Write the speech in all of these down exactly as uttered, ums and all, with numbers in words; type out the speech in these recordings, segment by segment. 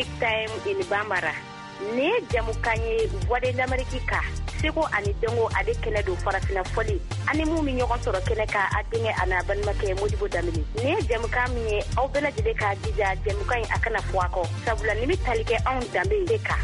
Big Time in Bambara. Ne jamu kanye voix d'Amerique seko ani dongo ade kene do farafina foli ani mu mi ñoko soro kene ka adinge ana ban make Modibo Damini ne jamu kam ni aw bela jide ka dija jamu kan akana fuako sabula ni talike on dambe deka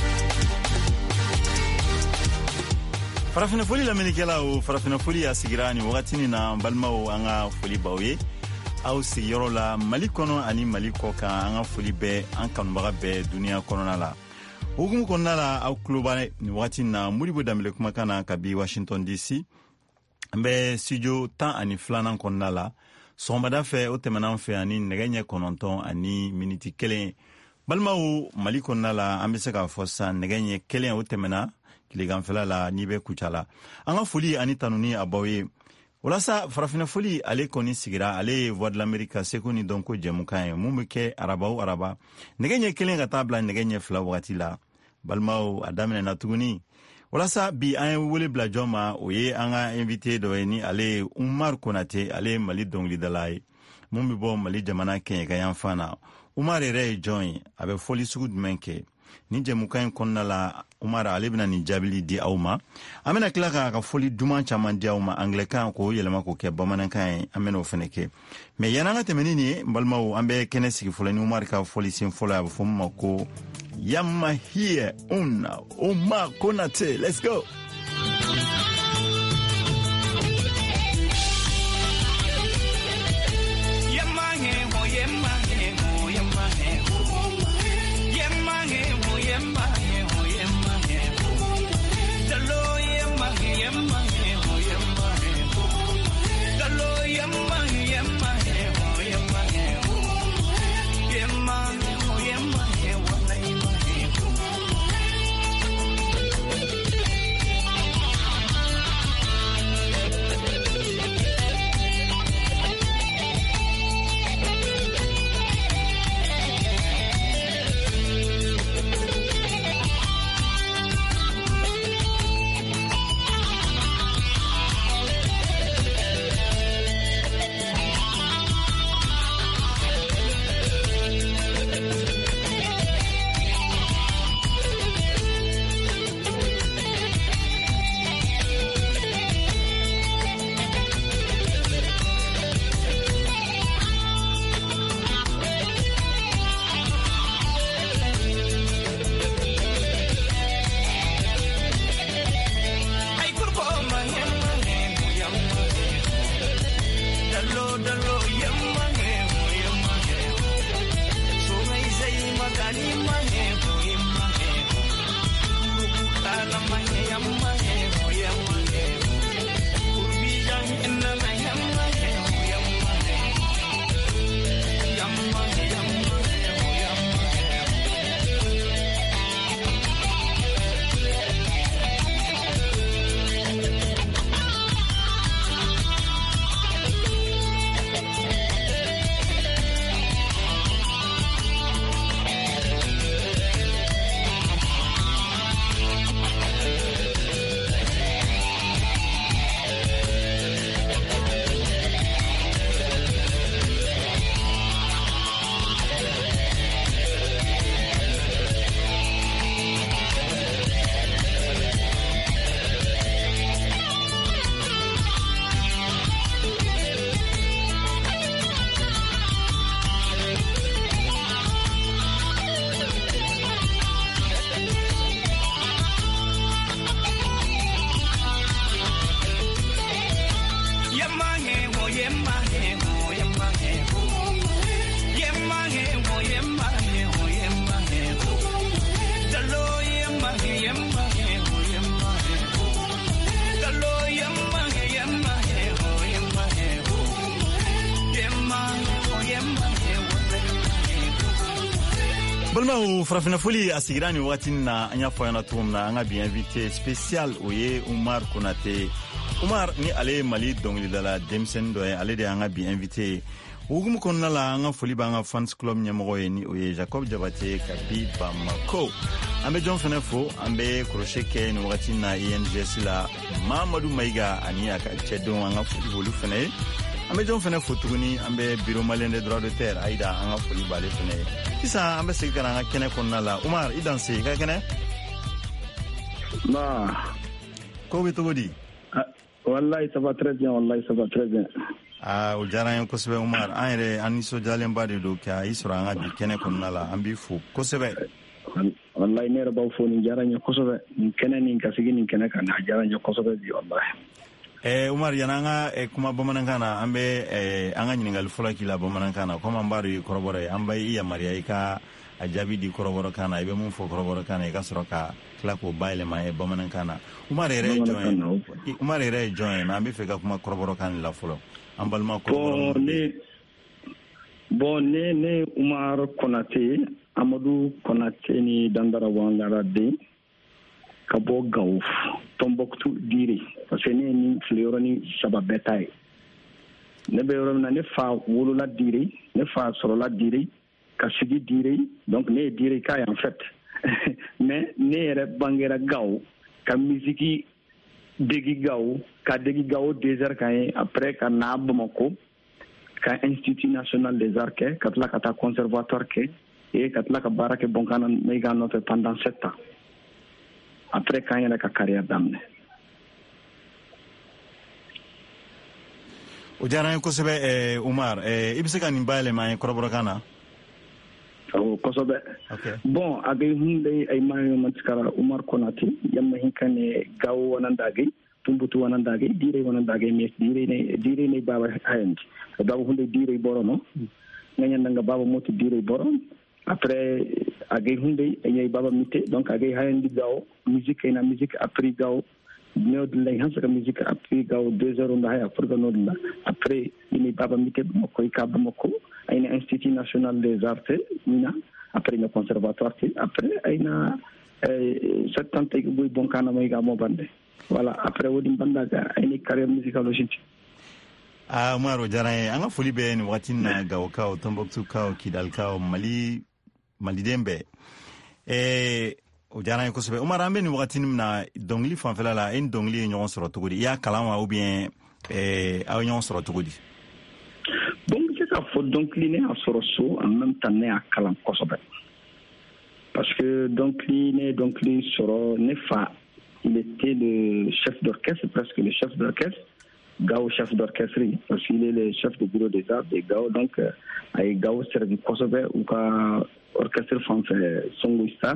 farafina foli la menikela o farafina foli asigirani wakati ni na balmao anga foli bawe au sigiro la Mali kono ani Mali koka anga foli be an kanbaga be dunia kono na la Ogumu konnala au klubane ni wakati na Modibo Damile kumakana kabi Washington D C mbe studio tan ani flanan konnala sombada fe o temenan fe ani negenye kononton ani miniti kelen balma o Mali konnala ambese ka fossa negenye kelen o temena kiligan fela la nibe kuchala anga foli ani tanuni abawe Olasa farafina foli ale koni sigira ale voix de l'Amérique sekoni donko jemukan mumuke araba ou araba negenye kelen ga tabla negenye fla wakati la balmao adamene na tuguni olasa bi an wole bla joma oye anga invité do ni ale Umar Konate ale Mali dongli dalai mumbi bo Mali jamana ken ga yanfana Umar re join abe foli sugud menke ni jemukan konna la Umar ale bina ni jabili di awma amena klaka ka foli duman chaman di awma anglican ko yelema ko ke bamanankan amena ofeneke me yananga temenini balmawo ambe kenesi folani Umar ka foli sin fola fomma ko yamma here una Umar Konate let's go Balma farafina foli asigirani wakati na anya foyana tumna anga bi invité spécial oye Umar Konate Umar ni ale Mali dongli dala Demsen do ale de anga bi invité Ugum konna la anga foli ba anga fans club nyamoro ni oye Jacob Jabate kabi Bamako ambe John Fenefo ambe krocheke ni wakati na I N G S la Mamadou Maiga ani aka chedo anga foli volu fene ambe jon fene fotuguni ambe bureau malien des droits de terre aida anga foli bale fene isa ambe sigara anga kene konna la Umar idan se ga kene ma ko bi to di wallahi ça va très bien wallahi ça va très bien ah o jaran ko sebe Umar ayre aniso jalen bade do ka isra anga bi kene konna la ambi fu ko sebe wallahi ne rabaw fo ni jaran ko sebe kene ni ka sigi ni kene kan jaran ko sebe bi wallahi eh Umar yananga e kuma bamanankana ambe eh anga nyingal fula kila bamanankana kuma mbari korobore amba iya maria ika ajabi di koroboro kana ibe mun fo koroboro kana ika soroka kla ko baile ma e bamanankana Umar ere join Umar ere join ambe feka kuma koroboro kana la fulo ambal ma koroboro ne bon ne ne Umar Konate Amadou Konate ni dandara wanga radde kabo Gaouf Tombouctou diri parce que ni ni fleur ni sababetaay ne be yoro na ne fa wulu la diri ne fa soro la diri ka sigi diri donc ne diri kay en fait mais ne re bangera gaw ka musique degi gaw ka degi gaw des arts kay après ka na Bamako ka Institut National des Arts ke ka la ka conservatoire ke et ka la ka barake bonkana me ga note pendant sept ans après quand il a une carrière d'amener. O jara ko sebe Umar eh ibseka ni baile ma koroboro kana o ko sobe okay bon agay hunde ay mayo matskara Umar Konate yamma hinkane gaw wonandage tumbutu wonandage dire wonandage mes dire ne dire ne baba hayndi gaw hunde dire borono nganyanda nga baba moti dire borono après agay hunde ay baba mité donc agay hayndi gaw musique ina musique après gaw no de lay hansa musique après gaw deux heures nda haya pour gano nda après ini baba mité mo koy kaba mako ayna Institut National des Arts mina après le conservatoire après ayna septante boy bonkana may ga mo bande voilà après wodi bandaga ayni carrière musicale aussi ah Maro jaray anga fuli be ni watina gaw kaw Tombouctou kaw Kidal kaw Mali Mali dembe eh o jaray ko sebe Umar ambe ni watin na dongli fan fela la en dongli nyon soro tugudi ya kalama ou bien eh aw nyon soro tugudi donc c'est ça faut donc liné à soroso en même temps né à kalam ko sobe parce que donc liné donc li soro ne fa il était le chef d'orchestre presque le chef d'orchestre Gao chef d'orchestre parce qu'il est le chef du bureau des arts de Gao donc ay Gao servi ko sobe ou ka orchestre français Songo Star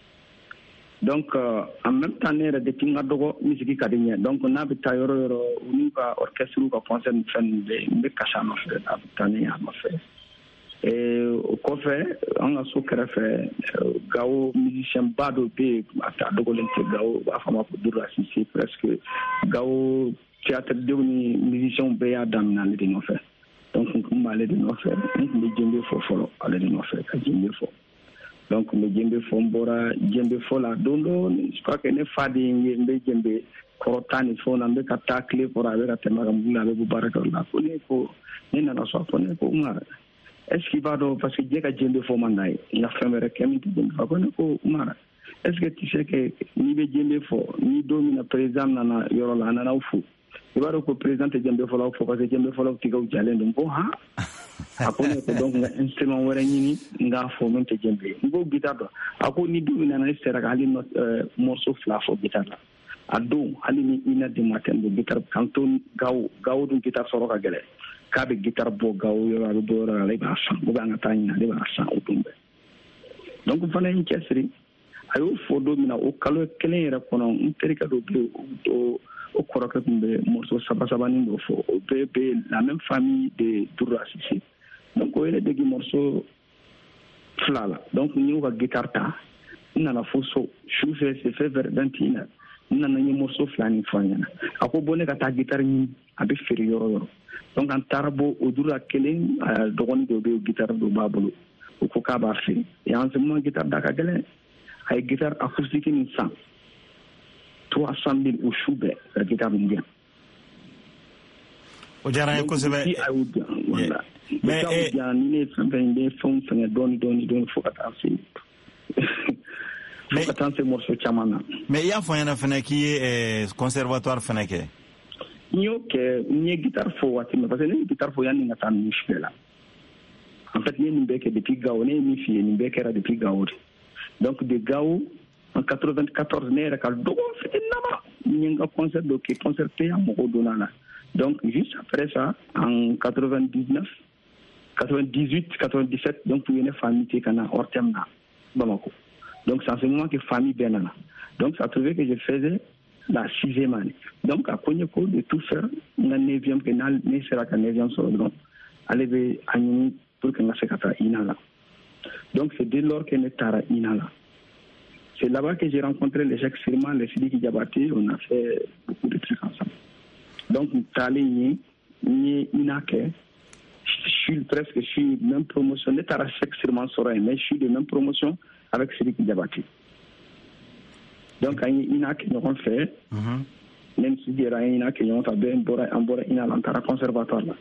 donc euh, en même temps né de tinga dogo musique kadenya donc na bita yoro yoro unika orchestre ko concert fen de be kasano fe abitani ya ma fe et ko fe on a so kera fe Gao musicien bado be ata dogo lente Gao afama ko dura si presque Gao théâtre dewni musicien be ya dam na le no fe donc on ma le no fe on be jembe fo folo ale no fe ka jembe fo donc le djembe fombora djembe fola dondo je crois que ne fadi ngembe djembe korotani fona mbe kata clé pour avec la temaga mula be baraka la ko ne ko ne na so ko ne ko umar est-ce qu'il va do parce que djeka djembe fo mandai la femere kemi djembe fa ko ne ko umar est-ce que tu sais que ni be djembe fo ni domina président na yoro la na ufu il va ko président djembe fo la fo parce que djembe fo la tiga u jale ndo ha akone ko donc nga instrument wara nyini nga fo men te jembe ngo guitar do ako ni du ina na sera gali no morceau fla fo guitar la ado ali ni ina de matin do guitar kanton gaw gaw du guitar soro ka gele ka be guitar bo gaw yo ra do ra le ba sa bo nga tanya le ba sa o tumbe donc fana ni chesri ayo fo do mina o kalo kene ra kono interika do be o au Koroka de morceau Sabasabani Nofo, au P P, la même famille de Dourassi. Donc, il y a des morceaux flala. Donc, nous avons guitare ta, nous avons fosso, chou c'est fait vers vingt et une heures. Nous avons des morceaux flani foyana. A quoi bonne ta guitare ni avec férieur. Donc, en tarabo, au Doura Kelen, à Doron de guitare de Babolo, au Kokaba fait. Et en ce moment, guitare d'Akagele, avec guitare acoustique in sang. trois cent mille au choube la guitare mondiale. O jara ko sebe mais eh ni ne fambe des fonds fanga doni doni doni faut attention. Mais attention morceau chamana. Mais il y a fanya fana qui est conservatoire fana ke. Nyo que ni guitare fo wati parce que ni guitare fo yani ngata ni shpela. En fait ni mbeke depuis Gao ni mi fi ni mbeke era depuis Gao. Donc de Gao en quatre-vingt-quatorze ne era kal dogo fiti nama ni nga concert do ke concert pe am ko donana. Donc juste après ça en quatre-vingt-dix-neuf quatre-vingt-dix-huit quatre-vingt-dix-sept donc tu une famille qui kana Ortem na Bamako. Donc c'est en ce moment que famille benana. Donc ça a trouvé que je faisais la sixième année. Donc, à Konyeko, de tout faire, la neuvième, que n'a sera la neuvième sur le grand. Aller à nous pour que nous fasse Inala. Donc, c'est dès lors que nous avons Inala. C'est là-bas que j'ai rencontré les Jacques Sirman, les Sidi Diabaté, on a fait beaucoup de trucs ensemble. Donc, nous sommes allés ni Inake. Je suis presque, je suis même promotion. Nous avons Jacques Sirman Soray, mais je suis de même promotion avec Sidi Diabaté. Donc, il y a qui nous fait, même si il y a un qui nous fait un bora un bora in alantara conservatoire là.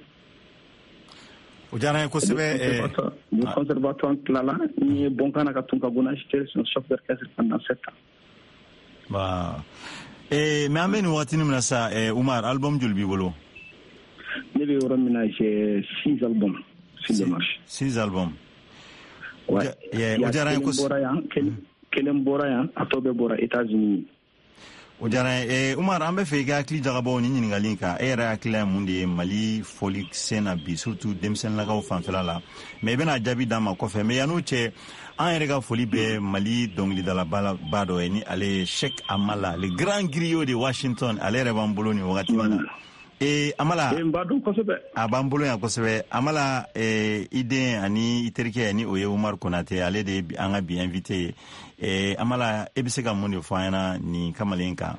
Au dernier coup, c'est le conservatoire là là, il est bon quand on a tout cabona, j'étais sur chef d'orchestre pendant sept ans. Bah, et mais amène ou attends nous ça, Oumar, album du Bibolo. Il y a eu j'ai six albums, six démarches. Six albums. Ouais. Il y a au dernier coup. Kelen bora yan atobe bora États-Unis. O jara e Umar ambe fe ga kli daga bo ni ni ngali ka era kla mundi Mali folik sena bi surtout demsen la ga fan fela la mais bena jabi dama ko fe mais yanu che an era ga foli be Mali dongli dala bala bado ni ale Cheikh Amala le grand griot de Washington ale re bambolo ni wakati na e Amala e mbadu ko sebe abambolo ya ko sebe Amala e ide ani iterike ni oye Umar Konate ale de anga bi invité e Amala ebisega mundi faana ni kamalenka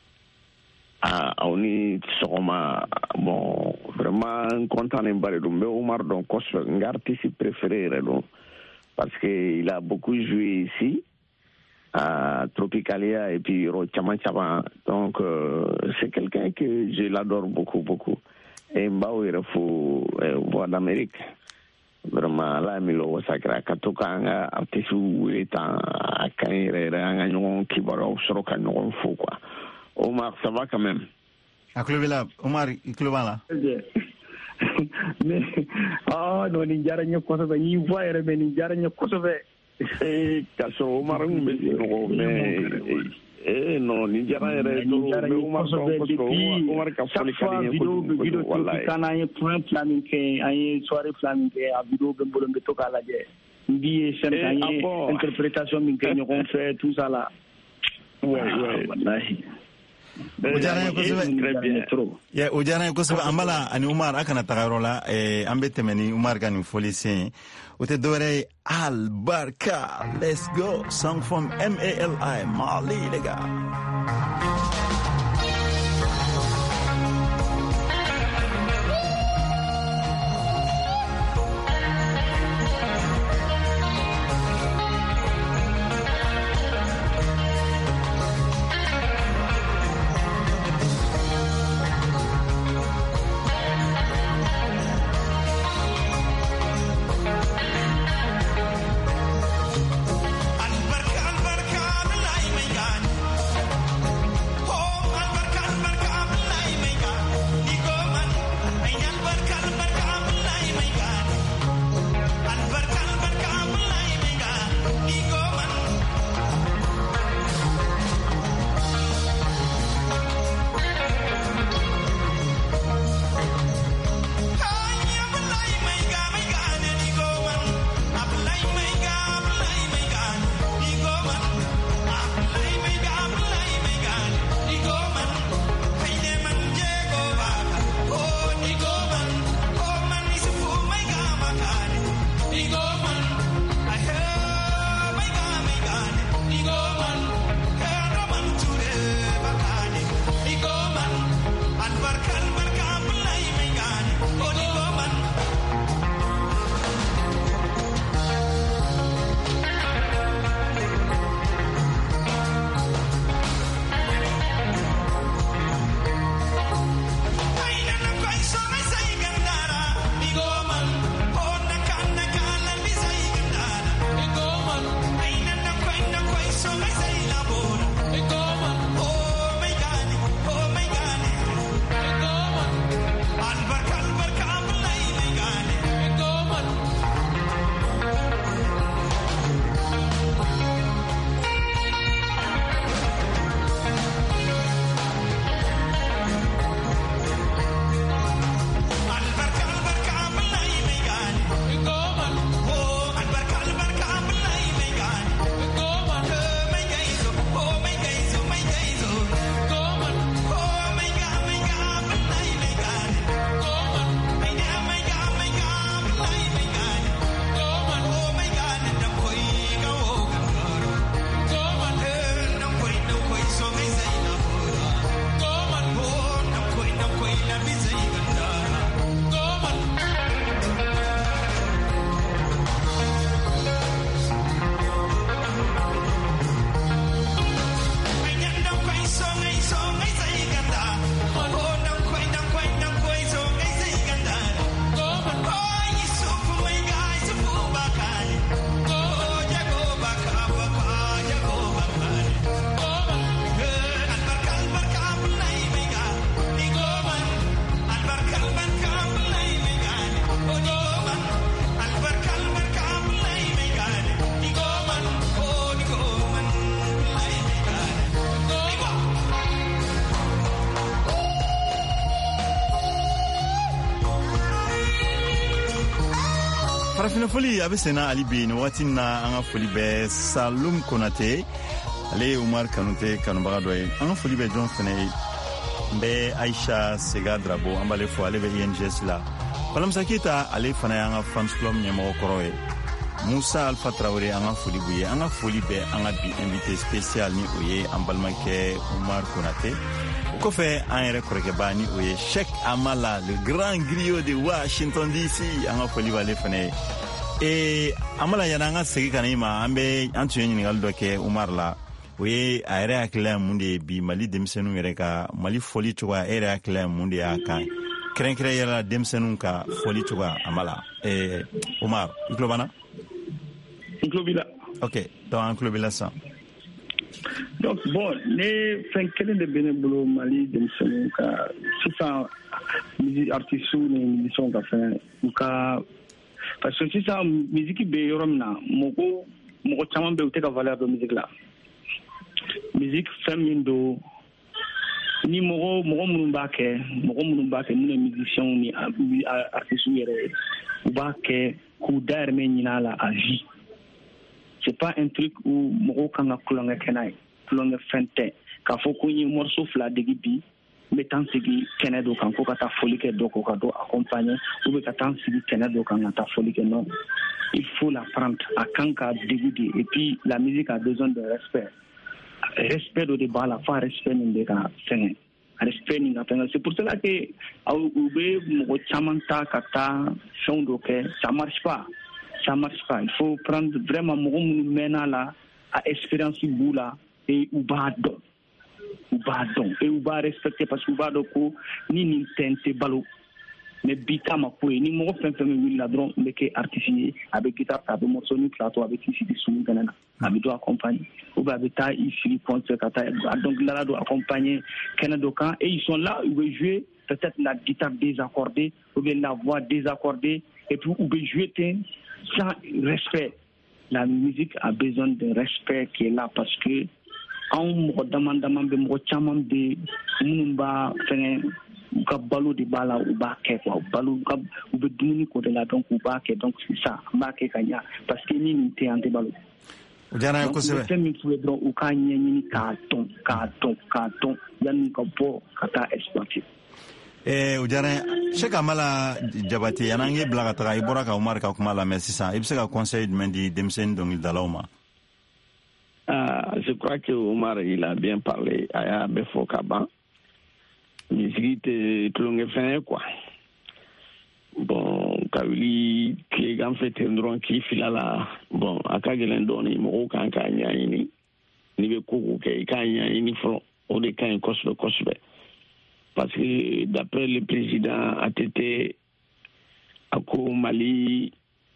ah oni soma bon vraiment content en parler de Omar donc un artiste préféré donc parce que il a beaucoup joué ici à Tropicalia et puis Rochama Chama donc euh, c'est quelqu'un que je l'adore beaucoup beaucoup et mbao il faut voir d'Amérique vraiment là milo sacra katoka nga artiste eta akaire nga nyon kibaro soroka nyon fou quoi. Omar ça va quand même. A Clovela Omar Clovela. Mais ah non ni jara nyo ko be ni voire be ni jara nyo ko be eh kaso Omar ngbe no mais eh non ni jara ere to Omar so ko Omar ka foli kali video video to kana ye point planning ke ay soirée planning ke a video be bolon be to kala je ndi sen ay interprétation min ke ñoo fait tout ça là ouais ouais wallahi ujana ko sebe ya ujana ko sebe amala ani Umar akana tagarola e ambete meni Umar gani folisi ute dore al barka let's go song from M A L I Mali les gars. Al barka al barka farafina foli a bɛ senna ali bi ni wagati na an ka foli bɛ Salum Konate ale ye Umar Kanute kanubaga dɔ ye. An ka foli bɛ jɔn fɛnɛ ye n bɛ Aisha Sega Drabo an b'ale fɔ ale bɛ I N G S la. Balamisa Keyita ale fana y'an ka fans club ɲɛmɔgɔ kɔrɔ ye. Musa Alpha Traoré an ka foli b'u ye. An ka foli bɛ an ka bi invité spécial ni o ye an balimakɛ Umar Konate. O kɔfɛ an yɛrɛ kɔrɔkɛba ni o ye Sheikh Amala le grand griot de Washington D C an ka foli b'ale fana ye. Eh, Amala yana an ka segin ka na i ma an bɛ an tun ye ɲininkali dɔ kɛ Umar la. O ye a yɛrɛ hakilila ye mun de ye bi Mali denmisɛnninw yɛrɛ ka Mali foli cogoya e yɛrɛ hakilila ye mun de y'a kan kɛrɛnkɛrɛn yɛrɛ denmisɛnninw ka foli cogoya Amala. Eh, Umar i tulo b'an na? N tulo b'i la. Ok, donc an tulo b'i la sisan. Donc bon, ne fɛn kelen de bɛ ne bolo Mali denmisɛnninw ka sisan musique artistes ni musiciens ka fɛn u ka parce que sisan musique bɛ yɔrɔ min na mɔgɔ mɔgɔ caman bɛ u tɛ ka valeur dɔn musique la. Musique fɛn min don ni mɔgɔ mɔgɔ minnu b'a kɛ mɔgɔ minnu b'a kɛ minnu ye musiciens ni artistes yɛrɛ u b'a kɛ k'u dahirimɛ ɲini a la à vie. C'est pas un truc où mɔgɔw kan ka kulonkɛ kɛ n'a ye kulonkɛ fɛn tɛ k'a fɔ ko n ye morceau fila degi bi n bɛ taa n sigi kɛnɛ dɔ kan ko ka taa foli kɛ dɔ ko ka dɔ accompagner ou bien ka taa n sigi kɛnɛ dɔ kan ka taa foli kɛ non il faut la prendre a kan ka degi de et puis la musique a besoin de respect respect dɔ de b'a la fo a respect min bɛ ka fɛngɛ respect nin ka fɛngɛ c'est pour cela que u bɛ mɔgɔ caman ta ka taa fɛnw dɔ kɛ ça marche pas. Ça marche pas. Il faut prendre vraiment mon mena là à expérience boula et ou badon. Ou badon. Et ou ba respecter parce que ou badon ko ni ni tente balo. Mais bita ma ko ni mo fen fen mi la dron mais que artificier avec guitare avec morceau ni plateau avec ici des sous ganana. Abi do accompagner. Ou ba beta ici concert kata donc là do accompagner Canada kan et ils sont là ils veulent jouer peut-être la guitare désaccordée ou bien la voix désaccordée et puis ou bien jouer sans respect. La musique a besoin de respect qui est là parce que en me demandant de me chaman de mumba fene ka balo de bala ou ba ke quoi balo ka ou be dumuni ko de la donc ou ba ke donc c'est ça ba ke kanya parce que ni ni te ante balo ujana ko sebe c'est mi fu do u ka nyi ni ka ton ka ton ka ton yan ko bo kata exploiter. Eh, ujana Sheikh Amala Jabate yanange blaga taga ibora ka Umar ka kuma la mais sisan i bɛ se ka conseil jumɛn di denmisɛnnin dɔnkilidalaw ma? Ah, je crois que Omar il a bien parlé. Aya bɛ fɔ ka ban. Musique tɛ tulonkɛ fɛn ye quoi. Bon, ka wuli tilegan fɛ ten dɔrɔn k'i fila la. Bon, a ka gɛlɛn dɔɔnin mɔgɔw kan k'a ɲɛɲini. N'i bɛ ko ko kɛ i k'a ɲɛɲini fɔlɔ. O de ka ɲi kosɛbɛ kosɛbɛ. Parce que d'après le président A T T, à Mali,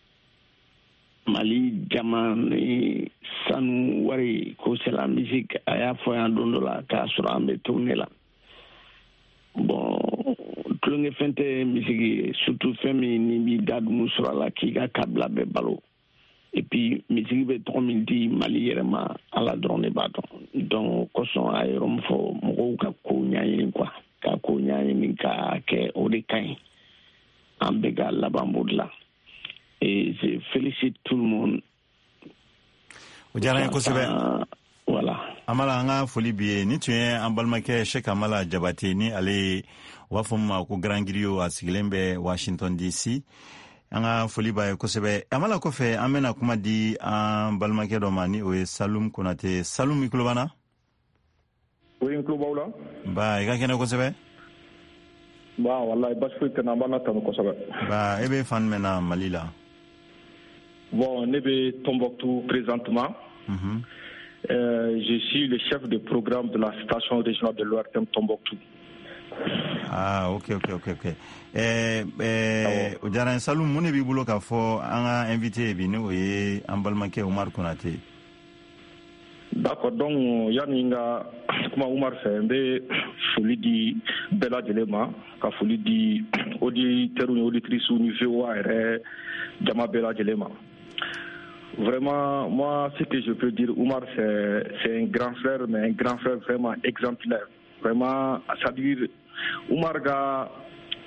Mali, Djamani, Sanou, Wari, c'est la musique, à la fois en don de la casse sur un tourné là. Bon, tout le monde fait musique, surtout féminine, ni d'adou sur la qui a câble à balo. Et puis, musique de trois mille dix, Mali, à la drone et bâton. Donc, quand on a eu un faux, mon gars, quoi. Ka ko ɲaɲini ka kɛ o de ka ɲi an bɛ ka laban b'o de la et je félicite tout le monde. O diyara n ye kosɛbɛ. Voilà. Amala an ka foli bi ye ni tun ye an balimakɛ Sheikh Amala Jabate ni ale u b'a fɔ min ma ko grand griot a sigilen bɛ Washington D C an ka foli b'a ye kosɛbɛ. Amala kɔfɛ an bɛna kuma di an balimakɛ dɔ ma ni o ye Salum Konate. Salum i tulo b'an na? Oui, n tulo b'aw la. Ba i ka kɛnɛ kosɛbɛ. Ba wallahi basi foyi tɛ n na an b'an latanu kosɛbɛ. Ba e bɛ fan jumɛn na Mali la? Bon, ne bɛ Tombouctou présentement. Mm-hmm. Euh, je suis le chef de programme de la station régionale de l'O R T M Tombouctou. Ah, ok, ok, ok, ok. Eh, eh, o diyara n Salum mun de b'i bolo k'a fɔ an ka invité bi n'o ye an balimakɛ Umar Konate? D'accord, donc yani n ka kuma Umar fɛ n bɛ foli di bɛɛ lajɛlen ma ka foli di auditeurs ni auditrices ni V O A yɛrɛ jama bɛɛ lajɛlen ma. Vraiment, moi, ce que je peux dire, Umar, c'est, c'est un grand frère, mais un grand frère vraiment exemplaire. Vraiment, c'est-à-dire, Umar a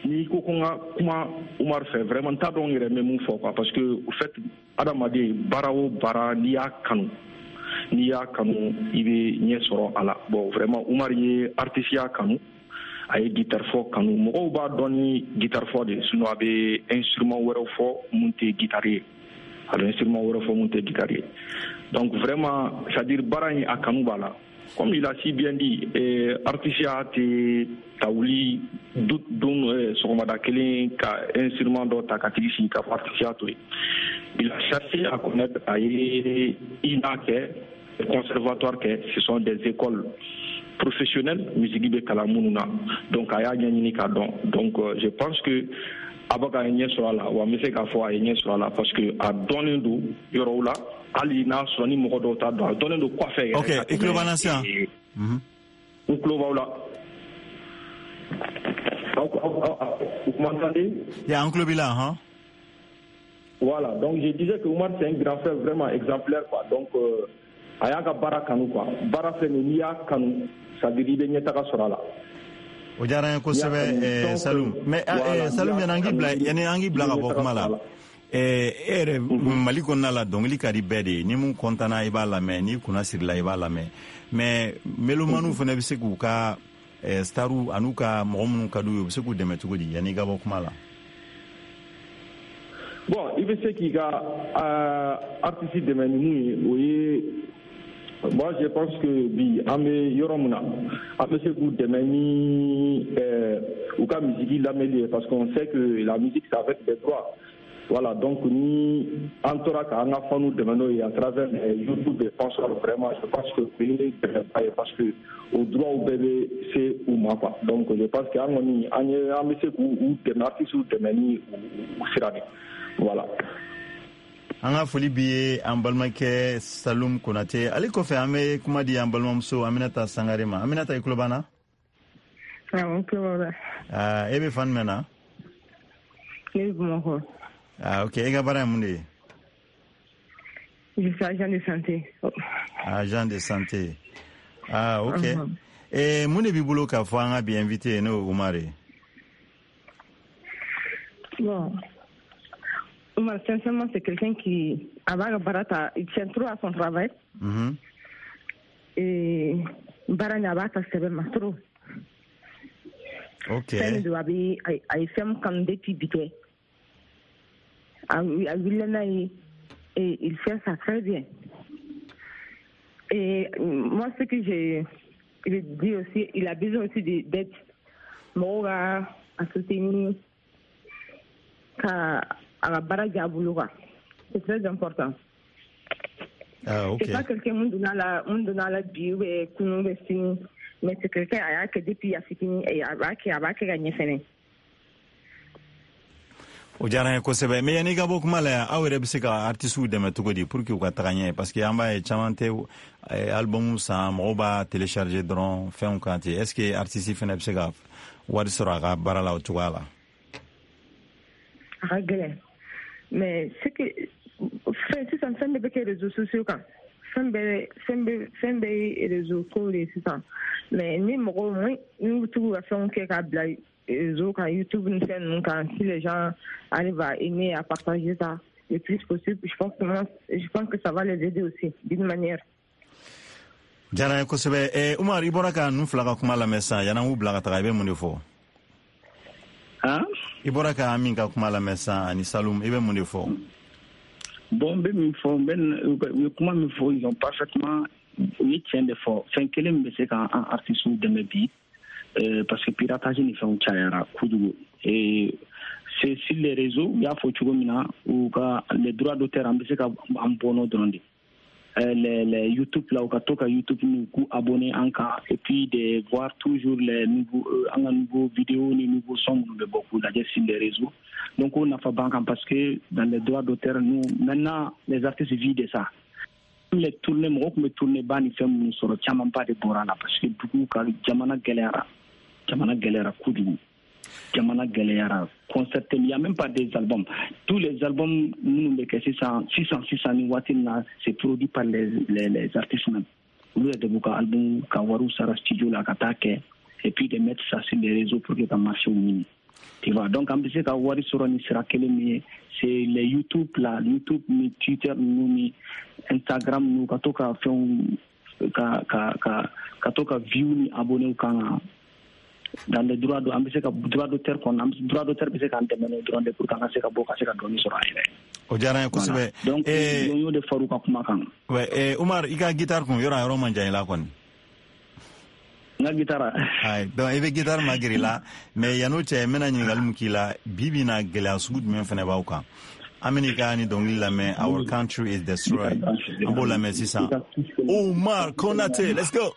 ni ko ko nga kuma Umar fait vraiment ta don yɛrɛ mɛ mun fɔ quoi parce que au fait adamaden baara o baara n'i y'a kanu n'i y'a kanu i bɛ ɲɛ sɔrɔ a la bon vraiment Umar ye artiste ya kanu a ye guitare fɔ kanu mɔgɔw b'a dɔn ni guitare fɔ de sinon a bɛ instrument wɛrɛw fɔ mun tɛ guitare ye a bɛ instrument wɛrɛw fɔ mun tɛ guitare ye donc vraiment c'est à dire baara in a kanu b'a la comme il a si bien dit eh, artiste ya tɛ ta wuli don sɔgɔmada kelen ka instrument dɔ ta ka tigi sigi ka fɔ artiste ya to ye il a cherché à connaître a ye I N A kɛ conservatoire kɛ ce sont des écoles professionnelles musique bɛ kalan minnu na donc a y'a ɲɛɲini k'a dɔn donc euh, je pense que a bɛ ka ɲɛ sɔrɔ a la wa n bɛ se k'a fɔ a ye ɲɛ sɔrɔ a la parce que a dɔnnen don yɔrɔw la hali n'a sɔrɔ ni mɔgɔ dɔw t'a dɔn a dɔnnen don kɔfɛ yɛrɛ. ok i tulo b'an na sisan. n tulo b'aw la. Vous m'entendez? Ya, un club là, hein? Voilà, donc je disais que Oumar c'est un grand frère vraiment exemplaire, quoi. Donc, euh, Ayaka Bara Kanu, quoi. Bara Fenilia Kanu, ça dit de Nietaka Sorala. O diyara n ye kosɛbɛ Salum mais Salum yana an k'i bila yani an k'i bila ka bɔ kuma la e yɛrɛ Mali kɔnɔna la dɔnkili ka di bɛɛ de ye ni mun kɔntana i b'a lamɛn n'i kunna sirila i b'a lamɛn mais melomaniw fana bɛ se k'u ka staru an'u ka mɔgɔ minnu ka d'u ye u bɛ se k'u dɛmɛ cogo di yani i ka bɔ kuma la. Bon i bɛ se k'i ka artiste dɛmɛ ni mun ye o ye moi je pense que bi an bɛ yɔrɔ min na an bɛ se k'u dɛmɛ ni u ka musique lamɛnni ye parce qu'on sait que la musique c'est avec des droits. Voilà, donc ni en tora ka an ka fanu dɛmɛ n'o ye à travers YouTube et sponsor vraiment je pense que pays parce que au droit bɛɛ bɛ se u ma quoi donc je pense que an kɔni an ye an bɛ se k'u dɛmɛ artiste dɛmɛ ni u sira de voilà. An ka foli bi ye an balimakɛ Salum Konate ale kɔfɛ an bɛ kuma di an balimamuso Aminata Sangare ma Aminata i tulo b'an na? Awɔ n tulo b'a la. E bɛ fan jumɛn na? Ne bɛ Bamakɔ. Ah ok, e ka baara ye mun de ye? Je suis agent de santé. Agent de santé. Ah ok. Uh-huh. Eh, mun de b'i bolo k'a fɔ an ka bi invité n'o ye Oumar ye? Bon. Oumar, sincèrement, c'est quelqu'un qui, avant le barata, il tient trop à son travail. Mm-hmm. Et bara n'abata c'est vraiment trop. Ok. Femme de abi, ay femme comme depuis bité. Ah oui, ah oui, et il fait ça très bien. Et moi, ce que j'ai, je dis aussi, il a besoin aussi d'être mora à soutenir. C'est très important. Ah, okay. C'est pas quelqu'un qui donne la, la, la bio et mais c'est quelqu'un qui a depuis a fini et qui a gagné fini. O diyara n ye kosɛbɛ mais yani ka bɔ kuma la yan aw yɛrɛ bɛ se ka artistes dɛmɛ cogo di pour que u ka taga ɲɛ parce que an b'a ye caman tɛ album san mɔgɔw b'a télécharger dɔrɔn fɛnw kan ten est ce que artiste fana bɛ se ka wari sɔrɔ a ka baara la o cogoya la? A ka gɛlɛn mais c'est que fɛn sisan fɛn bɛɛ bɛ kɛ réseaux sociaux kan fɛn bɛɛ fɛn bɛɛ fɛn bɛɛ ye réseau ko de sisan mais ni mɔgɔw ni bɛ tugu ka fɛnw kɛ k'a bila réseau kan YouTube ni fɛn ninnu kan si les gens arrivent à aimer à partager ça le plus possible je pense que moi, je pense que ça va les aider aussi d'une manière. Diyara n ye kosɛbɛ eh, Oumar i bɔra ka ninnu fila ka kuma lamɛn sisan yan'an k'u bila ka taga i bɛ mun de fɔ? Hein? I bɔra ka min ka kuma lamɛn sisan ani Salum i bɛ mun de fɔ? Bon n bɛ min fɔ n bɛ u ye kuma min fɔ ils ont parfaitement u ye tiɲɛ de fɔ fɛn kelen min bɛ se k'an artistes dɛmɛ bi euh, parce que piratage ni fɛnw cayara kojugu et c'est sur les réseaux il y a fɔ cogo min na u ka les droits d'auteur an bɛ se ka an bɔnɔ dɔrɔn de euh, les, les YouTube là u ka to ka YouTube ni k'u abonner an kan et puis de voir toujours les nouveaux euh, an ka nouveaux vidéos ni nouveaux sons minnu bɛ bɔ k'u lajɛ sur les réseaux donc o nafa b'an kan parce que dans les droits d'auteur nous maintenant les artistes vivent de ça les tournées mɔgɔ tun bɛ tourner ba ni fɛn minnu sɔrɔ camanba de bɔra la parce que dugu ka jamana gɛlɛyara jamana gɛlɛyara kojugu jamana gɛlɛyara concert il y a même pas des albums tous les albums minnu bɛ kɛ sisan sisan sisan ni waati na c'est produit par les les, les artistes même olu yɛrɛ de b'u ka album ka wariw sara studio la ka taa kɛ et puis de mettre ça sur les réseaux pour que ka marché ɲini Tu vois, donc, en plus, c'est wari soro ni sira kelen ni c'est les YouTube là, YouTube ni Twitter ni Instagram ni ka to ka fɛn ka ka ka ka to ka view ni abonné u kan dans les droits de en plus, c'est droit d'auteur qu'on a droit d'auteur c'est quand même droit de pour quand c'est ka bo ka se ka doni soro ayre. O jara ko sebe. Donc, eh yo de faru ka kuma kan. Ouais, eh Umar, ika guitar kun yora yoro man jani la kon. Na guitare ay donc ebe guitare magiri la mais yano che mena nyingal mukila bibi na gela sud men fene bawka America ni donc la mais our country is destroyed abola merci ça Omar Konate, let's go.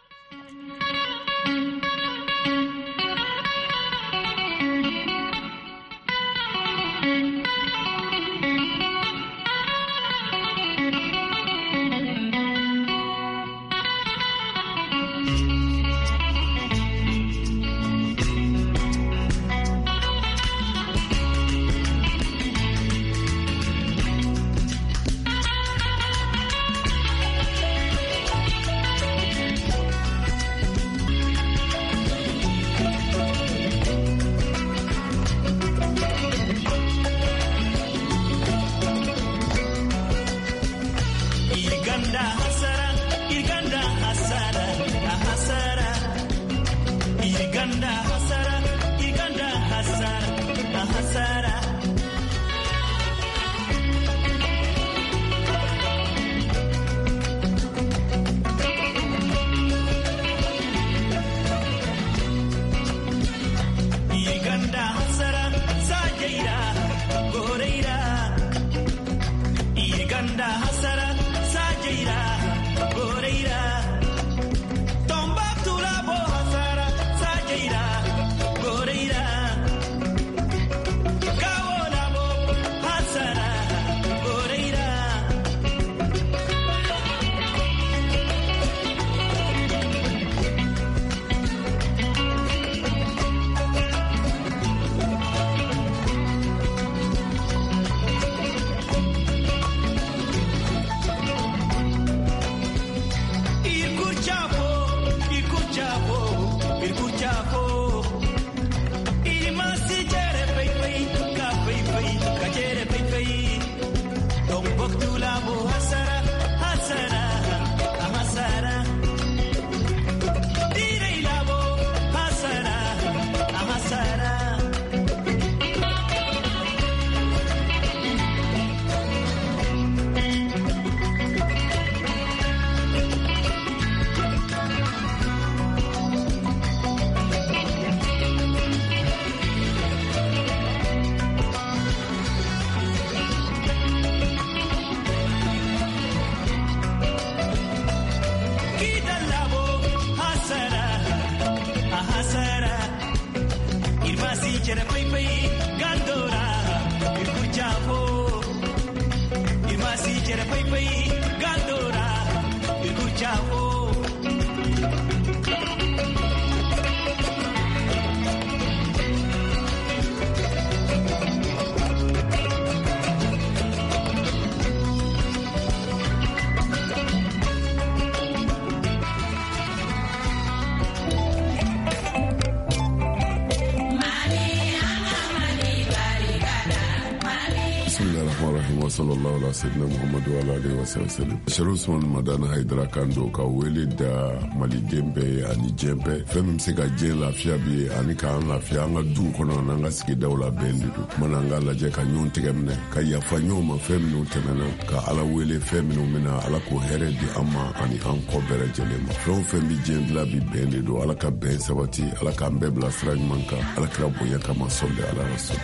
sallallahu alaihi wasallam Muhammadu wa alihi wasallam Sharusman Madana Haidara Kando ka wele da Mali Dembe ani Jembe fem se ka je lafiya bi ani ka lafiya nga du kono na nga sigi dawla bendu mananga la je ka nyon tigemne ka ya fanyo ma fem no temena ka ala wele fem no mena ala ko here di amma ani an ko bere jele ma fem fem bi je la bi bendu ala ka ben sabati ala ka mbebla sraj manka ala ka boya kama sonde ala rasul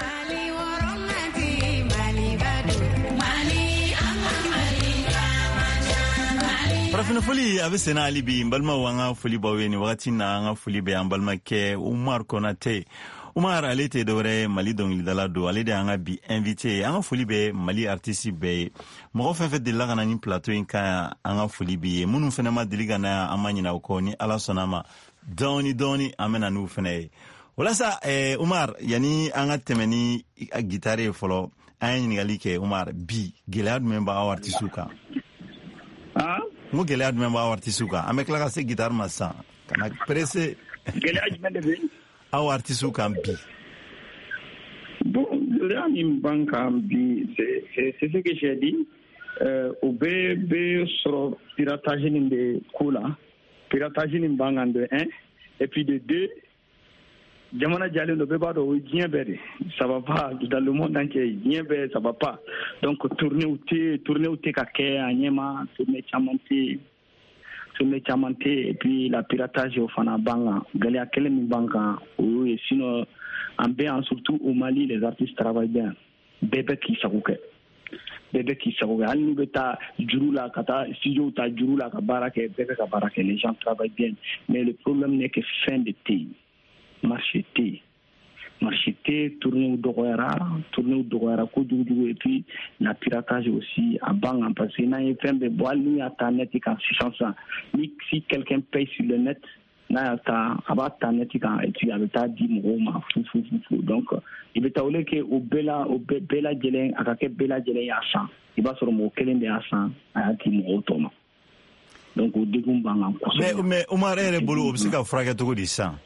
Farafina foli abe sena alibi mbalma wanga foli baweni wakati na anga foli be mbalma ke Umar Konate Umar alete dore Mali dongli dalado alede anga bi invité anga foli be Mali artiste be mo fa fait de la kana ni plateau inka anga foli be munu fena ma diliga na amanyina ko ni ala sonama doni doni amena nu fene wala sa eh, Umar yani anga temeni guitare folo ayin ni galike Umar bi gelad memba artiste ka ah mo gele adme ba artiste ka ame kala se guitar massa kana presse gele ajme de aw artiste ka bi Bon, là, c'est c'est ce que j'ai dit. Euh, au B B sur piratage de cola, piratage de bangan de un, et puis de deux, Jamana Diallo ne peut pas de ça va pas dans le monde entier, ça va pas. Donc tourner au thé, tourner au thé kake, anyema, tourner chamanté, tourner chamanté, et puis la piratage au fana banga, galia kelemi banga, oui, sinon en bien surtout au Mali les artistes travaillent bien, bébé qui s'arouque. Bébé qui s'arouque, al nous beta jurula kata studio ta jurula ka barake, bébé ka barake, les gens travaillent bien, mais le problème n'est que fin de thé. Marché thé, marché thé, tourner au Dogoyara, tourner au Dogoyara, et puis la piratage aussi à Bang, parce qu'il y a un fait de bois, lui, à ta net, six cents. Si quelqu'un paye sur le net, là, à ta net, et tu as ta dix mots, fou, fou, fou, fou. Donc, il va t'avouer qu'au Bella, au Bella Djelin, à quel Bella Djelin à cent, il va sur le mot, quel est à cent, à dix mots, Thomas. Donc, au Dégoumbang, en cours. Mais, mais, au Marais, le boulot, c'est qu'à fraguer tout de ça.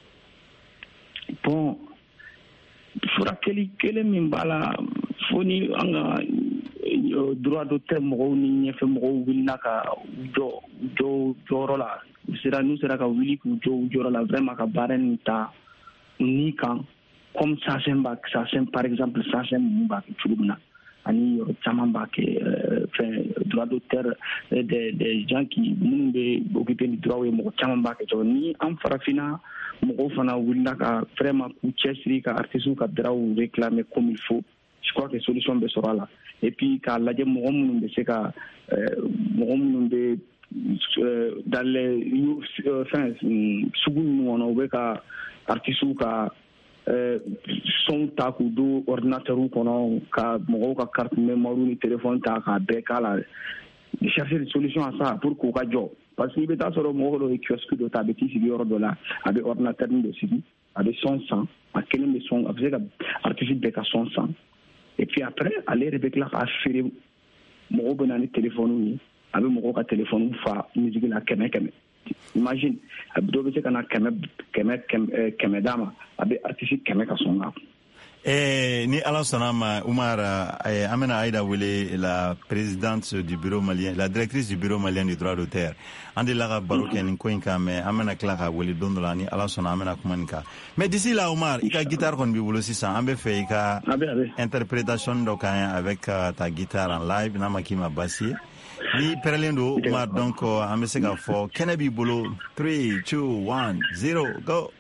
Bon, furakeli kele min bala foni anga droit d'auteur mo ni ñefe mo wilna ka jo jo jorola sera nous sera ka wili ku jo jorola vraiment ka baren ta ni kan comme ça c'est mbak ça c'est par exemple ça c'est mbak tulubna ani chamamba ke fait droit d'auteur des des gens qui mun be occuper du droit mo chamamba ke to ni am farafina mo fana willa ka vraiment ku chesri ka artisu ka draw réclamer comme il faut. Je crois que solution be sera là et puis ka la dem mo mun be se ka mo mun be dans les enfin sugu no no be ka artisu ka son ta ku do ordinateur kono ka mo ka carte mémoire ni téléphone ta ka be kala de chercher des solutions à ça pour qu'on ka job. Parce qu'il y a des gens qui kiosque de ta bêtise, il y a des avec ordinateur de suivi, avec son sang, à quel de son, avec artificiel de son sang. Et puis après, aller avec la affaire, mon bon téléphone, avec mon téléphone, ou fa musique la keme keme. Imagine, avec d'autres qui ont keme keme keme dama, avec artificiel keme ka son sang. Eh, ni ala sonama Oumar eh, amena Aïda Wele, la présidente du bureau malien, la directrice du bureau malien du droit d'auteur. Ande la baroque ni koinka me amena klaka Wele dondola ni ala sona amena kumanika. Mais d'ici là Oumar, ika guitare kon bi wolo sisa ambe fe ika interprétation doka avec uh, ta guitare en live na makima bassi. Ni perlendo Oumar donc uh, ambe seka fo kenebi bolo three two one zero go.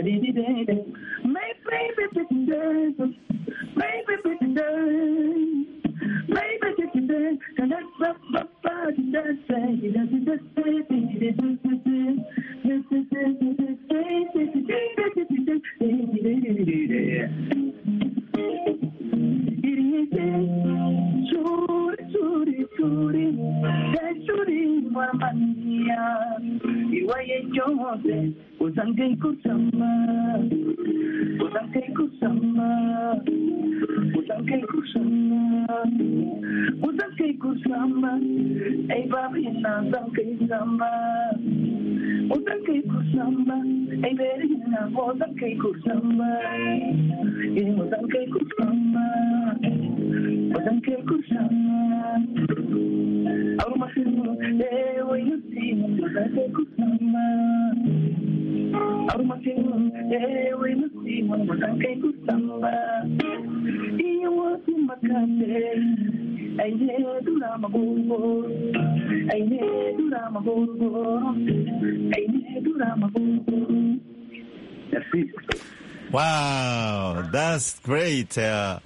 Uzangay kusama, uzangay kusama, uzangay kusama, uzangay kusama, ay babina uzangay kusama, uzangay kusama, ay berina uzangay kusama, uzangay kusama, uzangay kusama, arumasinu ewe yusi uzangay kusama. Arumasinu ewe yusi uzangay kusama. Iyo wasi makate aye dura magogo aye dura magogo aye dura magogo. Merci. Wow, that's great. Uh,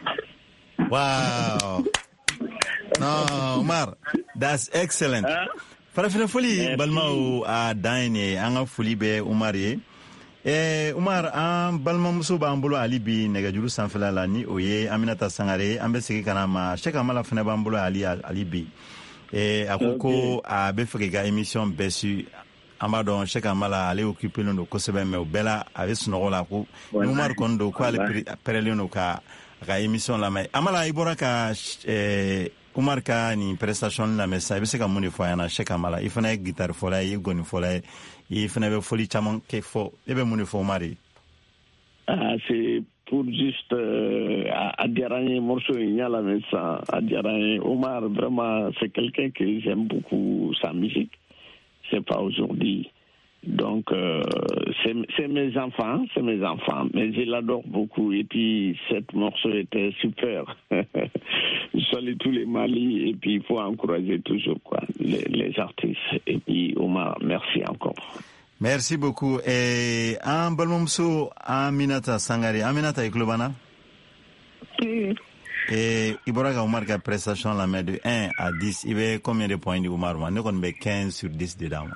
wow. No, Umar, that's excellent. Farafina foli balma a daine anga foli be Umar ye. Eh Umar an balma muso ba ambolo ali bi negajuru sanfela la ni oye Aminata Sangare ambe sigi kana ma sheka mala fina ba ambolo ali ali bi. Eh akoko a be fega émission besu amado sheka mala ali occuper no ko sebe me obela ave suno la ko Umar kondo ko ali pereleno ka ka émission la mai amala ibora ka eh Umar ka ni prestation la mesa be se ka muni fo yana sheka mala ifana guitar fo la yi goni fo la yi fana be foli chamon ke fo e be muni fo mari. Ah, c'est pour juste euh, à, à dire un morceau il y a la mesa à dire Omar vraiment c'est quelqu'un que j'aime beaucoup sa musique, c'est pas aujourd'hui. Donc, euh, c'est, c'est mes enfants, c'est mes enfants, mais je l'adore beaucoup. Et puis, cette morceau était super. Je salue tous les Mali, et puis il faut encourager toujours quoi, les, les artistes. Et puis, Omar, merci encore. Merci beaucoup. Et un bon moment, Aminata Sangare. Aminata Eklobana? Oui. Et Iboraga Omar qui a prestation la main de un à dix. Il y avait combien de points de Omar? Nous avons quinze sur dix dedans.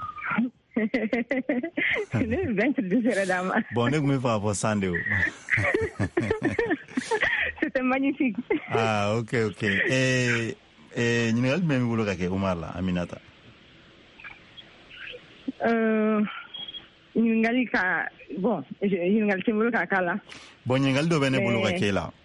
Bon, ne me pas pour Sandeo. C'était magnifique. Ah, ok, ok. Et, et, nous avons même voulu que Omar là, Aminata. Euh, nous avons dit bon, nous avons dit que là. Bon, nous avons dit que nous avons dit là.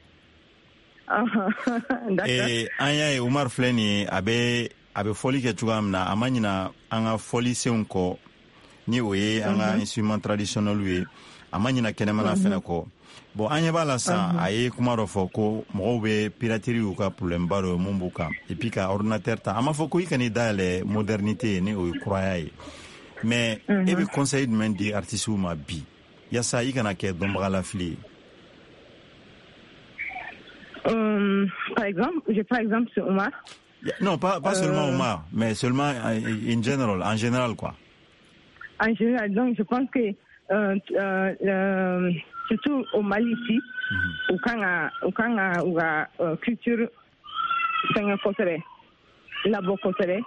Et, Anya et Omar Fleni, abe, abe foli ke tugamna, amanyina, anga foli se unko. Ni oye anga instrument traditionnel we amanyina kenema na fena ko bon anya bala sa aye kuma ro foko mo be piraterie ou ka problème baro mumbuka et puis ka ordinateur ta ama foko ikani dale modernité ni o croyay mais e be conseil de men di artiste ou ma bi ya sa ikana ke domba la fli euh par exemple je par exemple sur Omar non pas pas euh... seulement Omar mais seulement in general en général quoi. En général, donc je pense que euh, euh, euh, surtout au Mali ici, au Kanga, au Kanga, où la culture, c'est un côté, la bonne côté.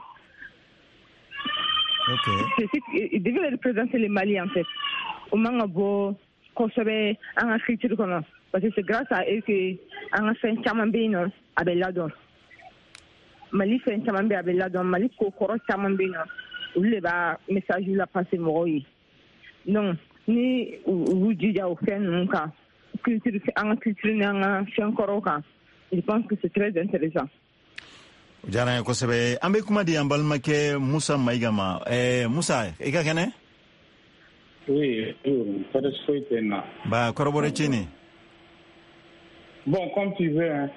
Ok. Il devait représenter le Mali en fait. Au Mangabo, côté, en culture comme parce que c'est grâce à eux que en fait Chamambino a belladon. Mali fait Chamambé a belladon, Mali kokoro Chamambino. Le ba message la passer moi non ni vous dites au fait non ka culture en culture n'anga fiankoroka je pense que c'est très intéressant. Jana ko sebe ambe kuma di ambal make Musa Maigama eh Musa e ka kene oui oui ça te souhaite na ba corroborer chini bon comme tu veux hein.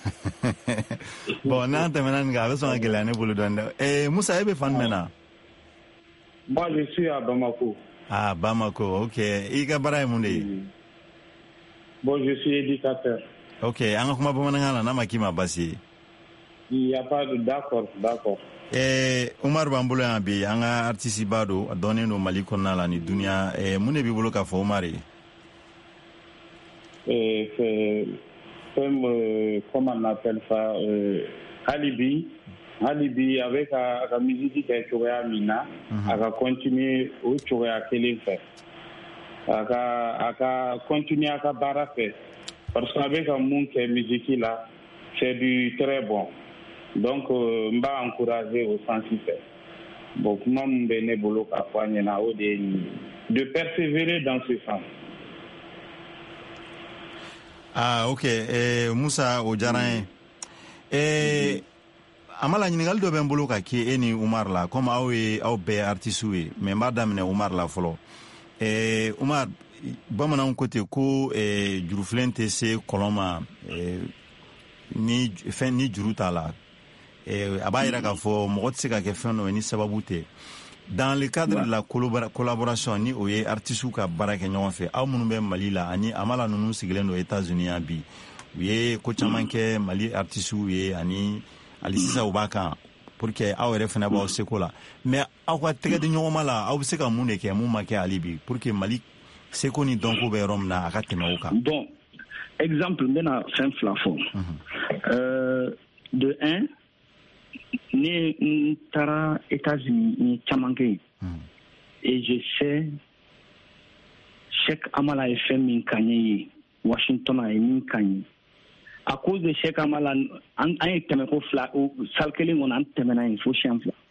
Bon na te menan ga beso ngilane bulu donde eh Musa ebe fan mena. Moi, je suis à Bamako. Ah, Bamako, ok. Ika Baray Mundi. Bon, je suis éducateur. Ok, anga kuma bamanangala na makima basi. Il n'y a pas de d'accord, d'accord. Eh, Omar Bamboula bi anga artiste bado donné no Mali konna la ni dunia eh mune bi bolo ka fo Omar. euh, fait, comme, euh, comment on appelle ça, euh, alibi. Alibi avec la musique qui est Choréa Mina, elle va continuer au Choréa Kélé fait. Elle va continuer à la barra fait. Parce qu'avec un monde qui est musique là, c'est du très bon. Donc, je vais encourager au sens fait. Bon, comment je vais de persévérer dans ce sens. Ah, ok. Eh, Moussa Ojaran. Eh, amala ɲininkali dɔ bɛ n bolo ka kɛ e ni Umar la comme aw ye aw bɛɛ artiste ye mais n b'a daminɛ Umar la fɔlɔ. Eh, Umar, bamananw ko ten ko eh, jurufilen tɛ se kɔlɔn ma eh, ni fɛn ni juru t'a la. Eh, a b'a yira k'a fɔ mɔgɔ tɛ se ka kɛ fɛn dɔ ye ni sababu tɛ. Dans le cadre ouais. de la collaboration ni o ye artiste ka baara kɛ ɲɔgɔn fɛ aw minnu bɛ Mali la ani amala ninnu sigilen don États-Unis yan bi u ye ko caman kɛ Mali artiste ye ani ali sisan u b'a kan pour que aw yɛrɛ fana b'aw seko la mais aw ka tɛgɛ di ɲɔgɔn ma la aw bɛ se ka mun de kɛ mun ma kɛ hali bi pour que Mali seko ni dɔnko bɛ yɔrɔ min na a ka tɛmɛ o kan. Bon, exemple n bɛna fɛn fila fɔ. Euh, de un, ne n taara États-Unis n ye caman kɛ yen et je sais Cheikh Amala ye fɛn min ka ɲɛ ye Washington a ye min ka ɲɛ à cause de Cheikh Amala an ye tɛmɛ ko fila salle kelen kɔnɔ an tɛmɛna yen fo siyɛn fila.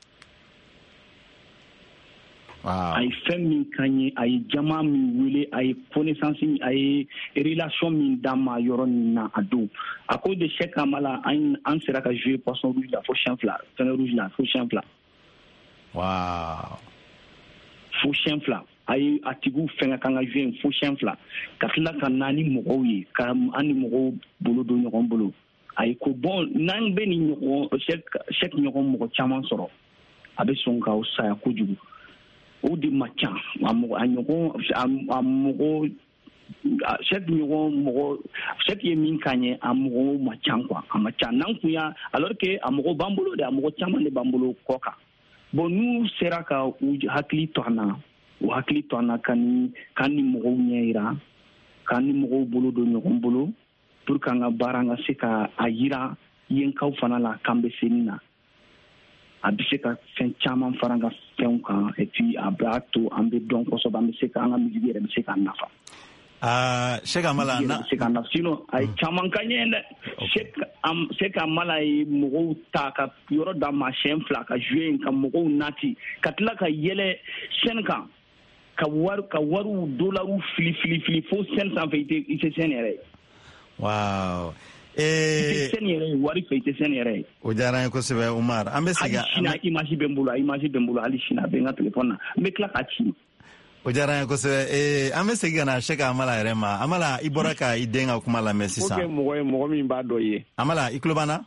A ye fɛn min ka ɲɛ a ye jama min wele a ye connaissance a ye relation min d'an ma yɔrɔ min na a don à cause de Cheikh Amala an an sera ka jouer poisson rouge la fo siyɛn fila fɛngɛ rouge la fo siyɛn fila. Waaw. Fo siyɛn fila a ye a tigiw fɛngɛ kan ka jouer fo siyɛn fila ka tila ka na ni mɔgɔw ye ka an ni mɔgɔw bolo don ɲɔgɔn bolo a ye ko bon n'an bɛ ni ɲɔgɔn Cheikh ɲɔgɔn mɔgɔ caman sɔrɔ a bɛ sɔn k'aw saya kojugu. O de ma ca a mɔgɔ a ɲɔgɔn a mɔgɔ Cheikh ɲɔgɔn mɔgɔ Cheikh ye min ka ɲɛ a mɔgɔ ma ca quoi a ma ca n'an kun y'a alors que a mɔgɔ b'an bolo de a mɔgɔ caman de b'an bolo kɔ kan bon n'u sera ka u hakili to an na u hakili to an na ka ni k'an ni mɔgɔw ɲɛ yira k'an ni mɔgɔw bolo don ɲɔgɔn bolo pour que an ka baara an ka se ka a yira yenkaw fana la k'an bɛ se nin na. A bɛ se ka fɛn caman fara an ka fɛnw kan et puis a b'a to an bɛ dɔn kosɛbɛ an bɛ se ka an ka musique yɛrɛ bɛ se k'an nafa. Ah, Cheikh Amala na bɛ se k'an nafa sinon a ye caman ka ɲɛ dɛ. Cheikh Amala ye mɔgɔw ta ka yɔrɔ d'a ma siyɛn fila ka jouer yen ka mɔgɔw nati ka tila ka yɛlɛ scène kan ka wari ka wariw dolariw fili fili fili fo scène sanfɛ i tɛ i tɛ scène yɛrɛ. Waaw. Eh, wari fɛ i tɛ scène yɛrɛ ye. O diyara n ye kosɛbɛ Umar an bɛ segin. Hali sini image bɛ n bolo image bɛ n bolo hali sini a bɛ n ka téléphone na n bɛ tila k'a ci. O diyara n ye kosɛbɛ eh, an bɛ segin ka na Cheikh Amala yɛrɛ ma Amala i bɔra ka i den ka kuma lamɛn sisan. O kɛ mɔgɔ ye mɔgɔ min b'a dɔ ye. Amala i tulo b'an na.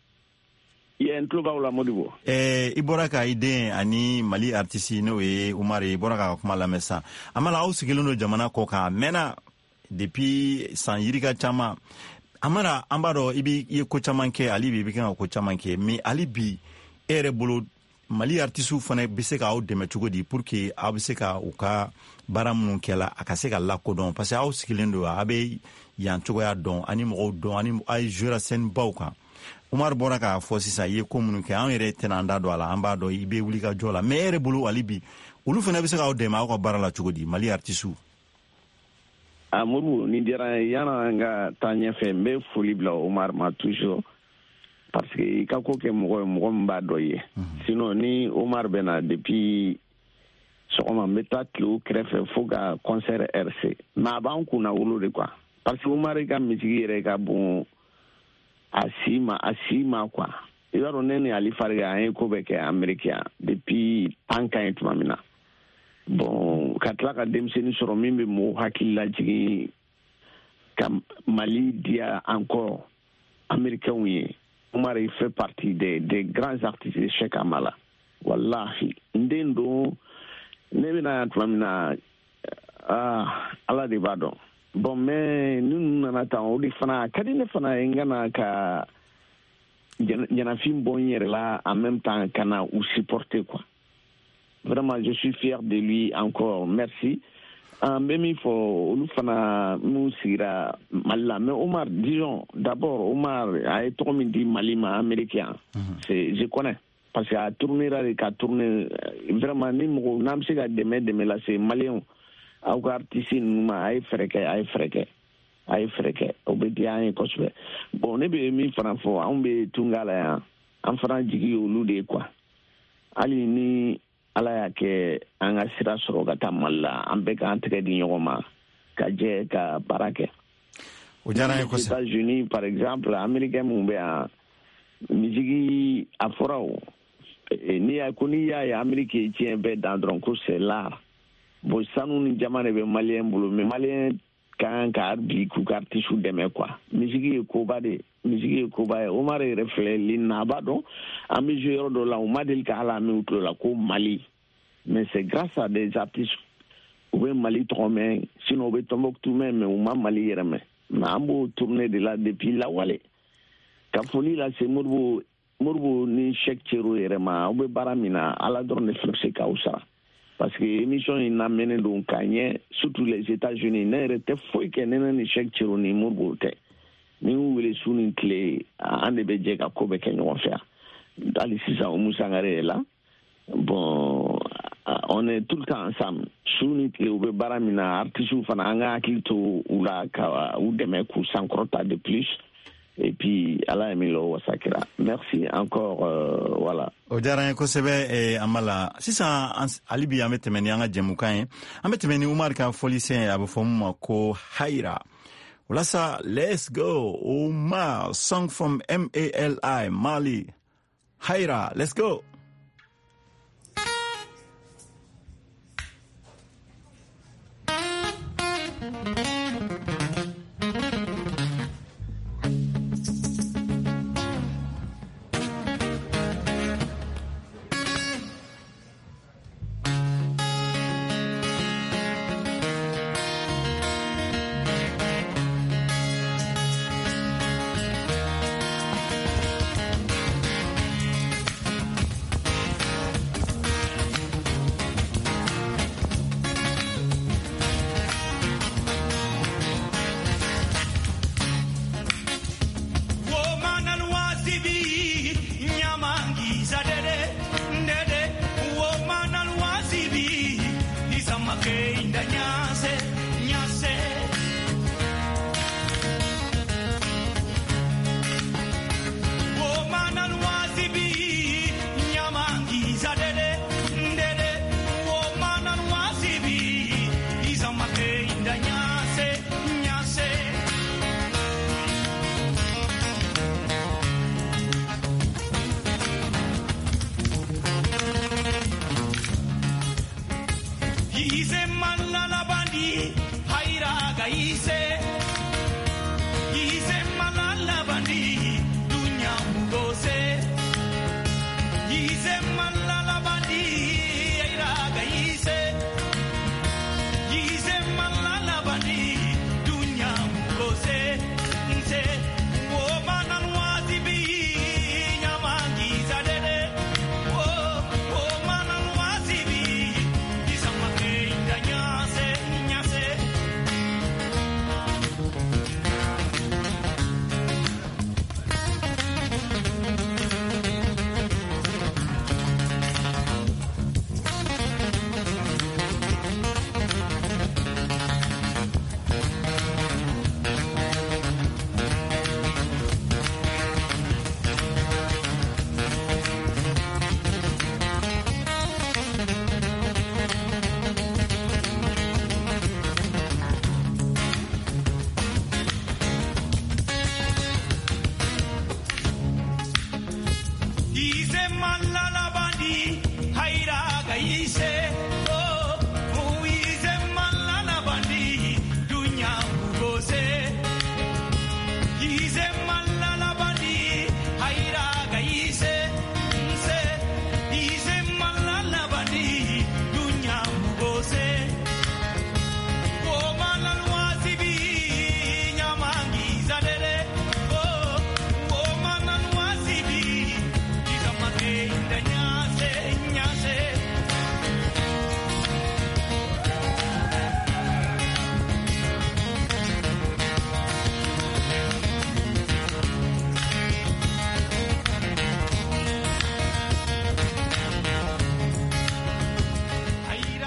Ye n tulo b'aw la Modibo. Eh, i bɔra ka i den ani Mali artiste n'o ye Umar ye i bɔra ka kuma lamɛn sisan Amala aw sigilen don jamana kɔ kan a mɛnna depuis san yirika caman. Amara an b'a dɔn i bɛ i ye ko caman kɛ hali bi i bɛ kan ka ko caman kɛ mais hali bi e yɛrɛ bolo Mali artistes fana bɛ se k'aw dɛmɛ cogo di pour que aw bɛ se ka u ka baara minnu kɛla a ka se ka lakodɔn parce que aw sigilen don a bɛ yan cogoya dɔn ani mɔgɔw dɔn ani a ye jouer scène baw kan Umar bɔra k'a fɔ sisan i ye ko minnu kɛ an yɛrɛ tɛna an da don a la an b'a dɔn i bɛ wuli ka jɔ la mais e yɛrɛ bolo hali bi olu fana bɛ se k'aw dɛmɛ aw ka baara la cogo di Mali artistes. Amuru ni diyara yana an ka taa ɲɛfɛ n bɛ foli bila Umar ma toujours parce que i ka ko kɛ mɔgɔ ye mɔgɔ min b'a dɔ ye sinon ni Umar bɛ na depuis sɔgɔma n bɛ taa tile kɛrɛfɛ fo ka concert R C mais a b'an kunna wolo de quoi parce que Umar ka misigi yɛrɛ ka bon a si ma a si ma quoi i b'a dɔn ne ni Ali Fariga an ye ko bɛɛ kɛ Amérique yan depuis an ka ye tuma min na. Bon, ka tila ka denmisɛnnin sɔrɔ min bɛ mɔgɔw hakili lajigin ka Mali diya encore américains ye Umar il fait partie des des grands artistes de Cheikh Amala wallahi n den don ne bɛna yan tuma min na ah Ala de b'a dɔn bon mais ni ninnu nana tan o de fana ka di ne fana ye n kana ka ɲɛnafin bɔ n yɛrɛ la en même temps ka na u supporter quoi. Vraiment, je suis fier de lui encore. Merci. an bɛ min fɔ olu fana n'u sigira Mali la mais Omar disons d'abord Omar a ye tɔgɔ min di Mali ma américain c'est je connais parce que a tournera de ka tourner vraiment ni mɔgɔ n'an bɛ se ka dɛmɛ dɛmɛ lase maliyɛnw aw ka artiste ninnu ma a ye fɛɛrɛ kɛ a ye fɛɛrɛ kɛ a ye fɛɛrɛ kɛ o bɛ diya an ye kosɛbɛ bon ne bɛ min fana fɔ anw bɛ tunga la yan an fana jigi ye olu de ye quoi hali ni ala y'a kɛ an ka sira sɔrɔ ka taa Mali la an bɛɛ k'an tɛgɛ di ɲɔgɔn ma ka jɛ ka baara kɛ o diyara an ye kosɛbɛ États-Unis par exemple américain mun bɛ yan misigi a fɔra o n'i y'a ko n'i y'a ye Amérique ye tiɲɛ bɛɛ dan dɔrɔn ko c'est l'art bon sanu ni jama de bɛ maliyɛn bolo mais maliyɛn ka kan ka bi k'u ka artiste dɛmɛ quoi misigi ye koba de misigi ye koba ye Omar yɛrɛ filɛ lin na a b'a dɔn an bɛ jouer yɔrɔ dɔ la u ma deli ka hali an mɛn u tulo la ko Mali mais c'est grâce à des artistes u bɛ Mali tɔgɔ mɛn sinon u bɛ Tombouctou mɛn mais u ma Mali yɛrɛ mɛn mais an b'o tourner de la depuis lawale ka foli lase Modibo Modibo ni Cheikh Thierno yɛrɛ ma aw bɛ baara min na ala dɔrɔn de fana bɛ se k'aw sara parce que émission in lamɛnnen don ka ɲɛ surtout les États-Unis ne yɛrɛ tɛ foyi kɛ ne ni Cheikh Thierno ni Modibo tɛ ni y'u wele su ni tile an de bɛ jɛ ka ko bɛ kɛ ɲɔgɔn fɛ yan hali sisan o Musangare ye la bon on est tout le temps ensemble su ni tile u bɛ baara min na artistes fana an ka hakili to u la ka u dɛmɛ k'u sankɔrɔta de plus et puis ala ye min lɔ wasa kɛra merci encore euh, voilà o diyara an ye kosɛbɛ eh, Amala sisan hali bi an bɛ tɛmɛ ni an ka jɛmukan ye an bɛ tɛmɛ ni Umar ka fɔlisen a bɛ fɔ min ma ko Hayra walasa let's go Umar song from M A L I Mali Hayra let's go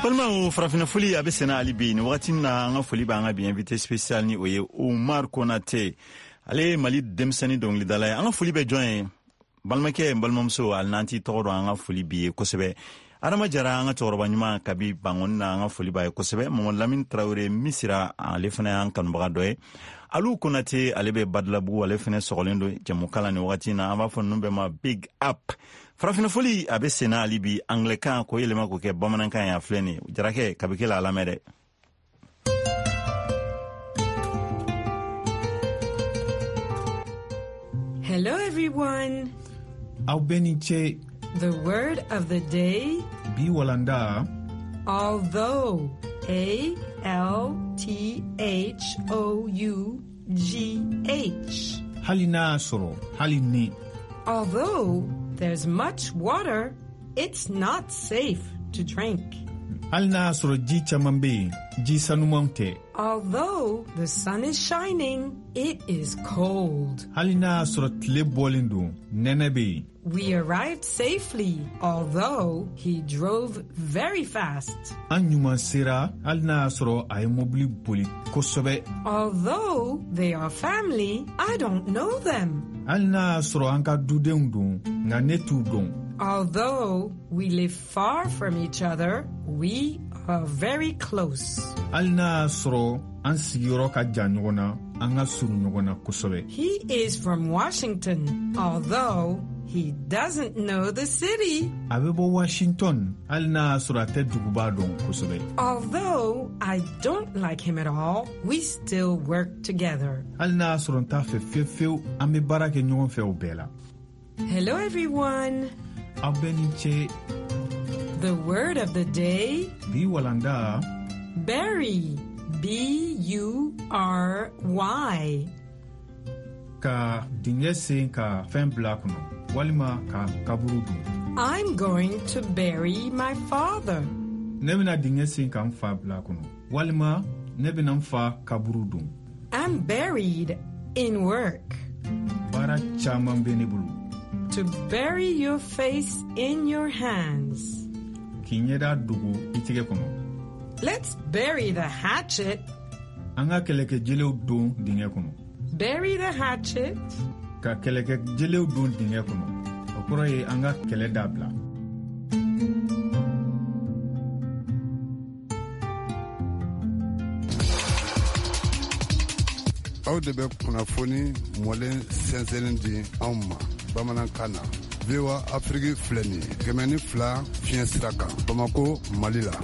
balma o farafina foli abe sena ali bi ni wakati na nga foli ba nga bi invité spécial ni oye Omar Konate ale Mali demsani dongli dalay nga foli be join balma ke balmamso al nanti toro nga foli bi kosebe Adama Jara nga toroba nyuma kabi bangon na nga foli ba kosebe mo Lamine Traoré misira ale fana an kan baga doye Alu Konate ale be badlabu ale fana sogolendo jamukala ni wakati na aba fon numbe ma big up farafina foli abe sena ali bi anglican ko yelema ko ke bamanankan ya fleni jarake kabikela alamede. Hello everyone. Au beniche. The word of the day. Bi walanda. Although. A L T H O U G H. Halina soro. Halini. Although there's much water, it's not safe to drink. Halina soro ji chamambe. Ji sanumonte. Although the sun is shining, it is cold. Halina soro tle bolindu. Nenebe. We arrived safely, although he drove very fast. Anyuma sera alna soro ay mobili boli kosobe. Although they are family, I don't know them. Alna soro anka dudendu nga netu don. Although we live far from each other, we are very close. Alna soro ansigiro ka janyona anga suru nyona kosobe. He is from Washington, although he doesn't know the city. Abebo Washington, alna surate dugubadon kosobe. Although I don't like him at all, we still work together. Alna suronta fe fe fe ame barake nyon fe obela. Hello everyone. Abeniche. The word of the day. Bi walanda. Bury. B U R Y. Ka dingese ka fen blakuno. Walima ka kaburudu. I'm going to bury my father. Nebina dingese ka mfa blakuno. Walima nebina mfa kaburudu. I'm buried in work. Bara chaman benebulu. To bury your face in your hands. Kinyeda dugu itige kono. Let's bury the hatchet. Anga keleke jeleu don dinge kono. Bury the hatchet. Ka keleke jeleu don dinge kono. Okoro ye anga kele dabla. Aw de bɛ kunnafoni mɔlen sɛnsɛnlen di anw ma bamanankan na. V O A Afrique filɛ nin ye kɛmɛ ni fila fiɲɛ sira kan Bamako Mali la.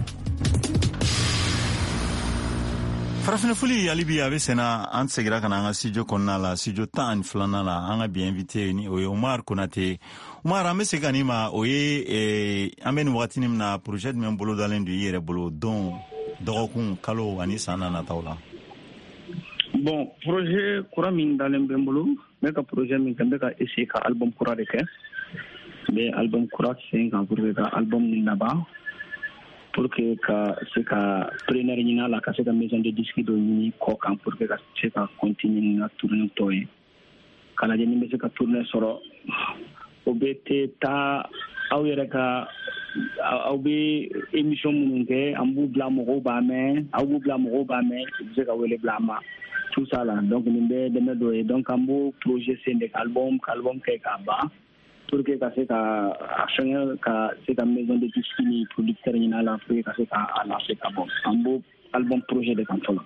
farafina foli alibi abe sena an segira kana an ka studio kɔnɔna la studio tan ani filanan la an ka bi invité ni o ye Omar Konate. Omar an bɛ segin ani ma o ye eh, an bɛ nin wagati min na projet jumɛn bolo dalen do i yɛrɛ bolo don dɔgɔkun kalo ani san na nataw la. Bon, projet kura min dalen bɛ n bolo n bɛ ka projet min kɛ n bɛ ka essayer ka album kura de kɛ n bɛ album kura sen kan pour que ka album nin laban pour que ka se ka preneur ɲini a la ka se ka maison de disque dɔ ɲini kɔ kan pour que ka se ka continuer na tournée tɔ ye ka lajɛ ni bɛ se ka tournée sɔrɔ o bɛ te taa aw yɛrɛ ka aw bɛ émission minnu kɛ an b'u bila mɔgɔw b'a mɛn aw b'u bila mɔgɔw b'a mɛn u bɛ se ka wele bila an ma tout ça là donc nin bɛ dɛmɛ dɔ ye donc an b'o projet sen de ka album ka album kɛ k'a ban pour que ka se ka a fɛngɛ ka se ka maison de disque ni producteur ɲini a la pour que ka se ka a lancer ka bɔ an b'o album projet de kan fɔlɔ.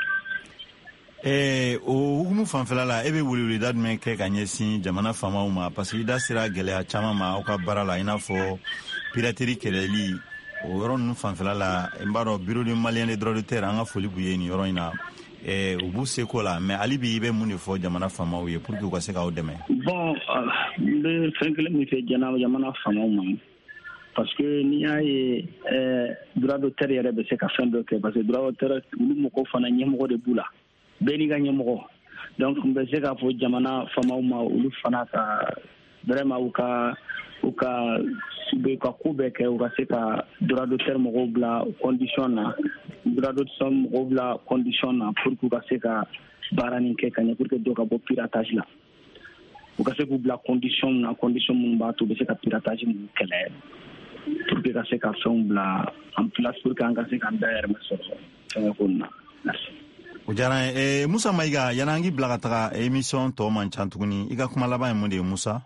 Eh, o hukumu fanfɛla la e bɛ weleweleda jumɛn kɛ ka ɲɛsin jamana faamaw ma parce que i da sera gɛlɛya caman ma aw ka baara la i n'a fɔ piraterie kɛlɛli o yɔrɔ ninnu fanfɛla la n b'a dɔn bureau de malien de droits d'auteur an ka foli b'u ye nin yɔrɔ in na eh, u b'u seko la mais hali bi i bɛ mun de fɔ jamana faamaw ye pour que u ka se k'aw dɛmɛ. Bon n bɛ fɛn kelen min fɛ jamana faamaw ma parce que n'i y'a ye droit d'auteur yɛrɛ bɛ se ka fɛn dɔ kɛ parce que droit d'auteur olu mɔgɔw fana ɲɛmɔgɔ de b'u la bɛɛ n'i ka ɲɛmɔgɔ donc n bɛ se k'a fɔ jamana faamaw ma olu fana ka vraiment u ka u ka u bɛ ka ko bɛɛ kɛ u ka se ka droit d'auteur mɔgɔw bila condition na droit d'auteur mɔgɔw bila condition na pour que u ka se ka baara nin kɛ ka ɲɛ pour que dɔ ka bɔ piratage la u ka se k'u bila condition na condition minnu b'a to u bɛ se ka piratage ninnu kɛlɛ pour que ka se ka fɛnw bila en place pour que an ka se k'an dayɛrɛmɛ sɔrɔ fɛngɛ ko nin na. Merci. O diyara n ye. Eh, Musa Mayiga, yan'an k'i bila ka taga émission tɔ man ca tuguni, i ka kuma laban ye mun de ye Musa?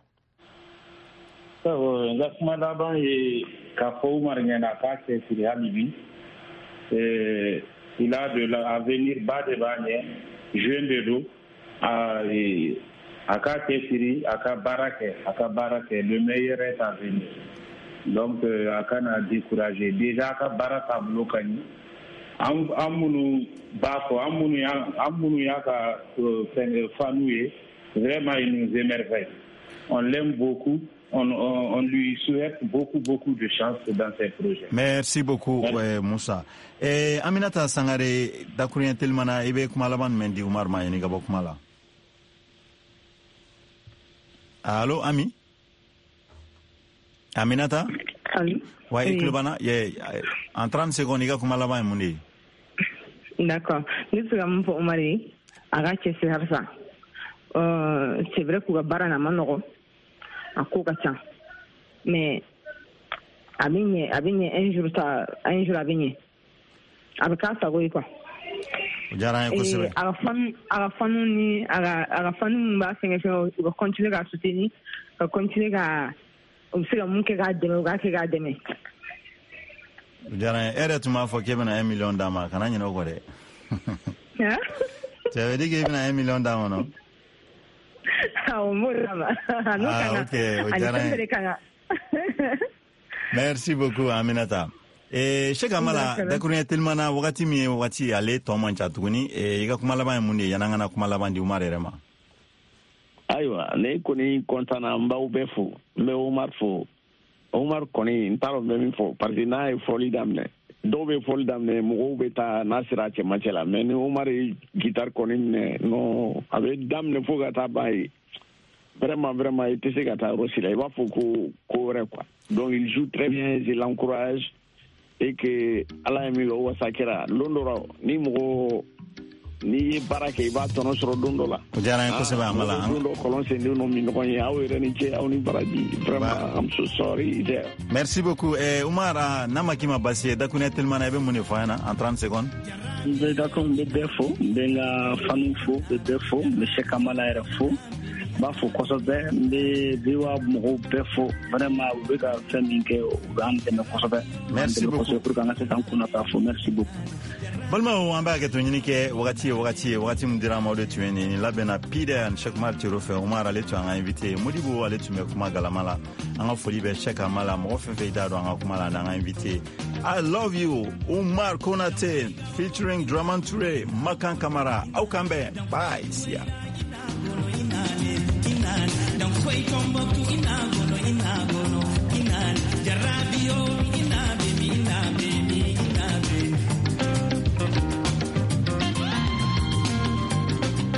N ka kuma laban ye k'a fɔ Umar ɲɛna k'a cɛsiri hali bi. Il a de l'avenir ba de b'a ɲɛ, jeune de don, a ka cɛsiri, a ka baara kɛ, a ka baara kɛ, le meilleur est à venir. Donc a kana décourager. Déjà a ka baara taabolo ka ɲi. An minnu b'a fɔ, an minnu y'a an minnu y'a ka fanu ye, vraiment il nous émerveille. On l'aime beaucoup. On, on, on lui souhaite beaucoup, beaucoup de chance dans ses projets. Merci beaucoup, ouais, Moussa. Eh, Aminata Sangare, Dakurien Telmana, Ebe Kumalaban Mendi Umar Mayeni Gabo Kumala. Allô, Ami? Aminata? Allô? Ouais, Klubana, yeah, en trente secondes, Iga Kumalaban Mundi. D'accord. Nous sommes pour Omari, Arache Sersa. C'est vrai que Barana Manoro. A ko ka ca mais a bɛ ɲɛ a bɛ ɲɛ un jour ta un jour a bɛ ɲɛ a bɛ k'a sago ye quoi. O diyara n ye kosɛbɛ. A ka fanu a ka fanu ni a ka a ka fanu min b'a fɛngɛ fɛngɛ u ka continuer ka soutenir ka continuer ka u bɛ se ka mun kɛ k'a dɛmɛ u k'a kɛ k'a dɛmɛ. O diyara n ye e yɛrɛ tun b'a fɔ k'e bɛna un million d'a ma kana ɲinɛ o kɔ dɛ. Ça veut dire k'e bɛna un million d'a ma non? Ah, ok, merci beaucoup Aminata. Eh, Cheikh Amala, Dakurien Telmana, wakati mi wakati ale toman cha tuguni, eh, iga kuma laban mundi yanangana kuma laban di Umar Rema. Aywa, ne koni kontana mba ubefu, mbe Umar fo. Umar koni ntaro mbe fo, parce que na e foli damne. Do be foli damne, mo be ta nasira che machela, mais ni Umar guitar koni ne no, avec damne fo gata bai. Vraiment, vraiment, il était gata aussi là, il va faut qu'on qu'on quoi. Donc il joue très bien, je l'encourage et que Allah aime le wasakira. Londora ni mo ni baraka il va tourner sur Londola. O diyara n ye kosɛbɛ Amala. Londo kolon sen no mi no ɲɔgɔn ye aw yɛrɛ ni cɛ aw ni baraji. Vraiment, I'm so sorry there. Merci beaucoup. Eh, Umar, n'a ma k'i ma basi ye, Dakurien Telmana i bɛ mun de fɔ an ɲɛna en trente secondes? N bɛ d'accord n bɛ bɛɛ fo, n bɛ n ka fanu fo, n bɛ bɛɛ fo, n bɛ Cheikh Amala yɛrɛ fo. N b'a fɔ kosɛbɛ, n bɛ V O A mɔgɔw bɛɛ fo, vraiment u bɛ ka fɛn min kɛ u b'an dɛmɛ kosɛbɛ. Merci beaucoup. Pour que an ka se k'an kunna k'a fɔ merci beaucoup. Balimaw an b'a hakɛto ɲini kɛ wagati ye wagati ye wagati min dira ma o de tun ye nin nin labɛnna Pide ani Cheikh Umar Tero fɛ Umar ale tun an ka invité Modibo ale tun bɛ kuma galama la an ka foli bɛ Cheikh Amala mɔgɔ fɛn fɛn i t'a dɔn an ka kuma la n'an ka invité I love you Umar Konate featuring Draman Touré Makan Kamara aw kan bɛn bye siya. Don't wait on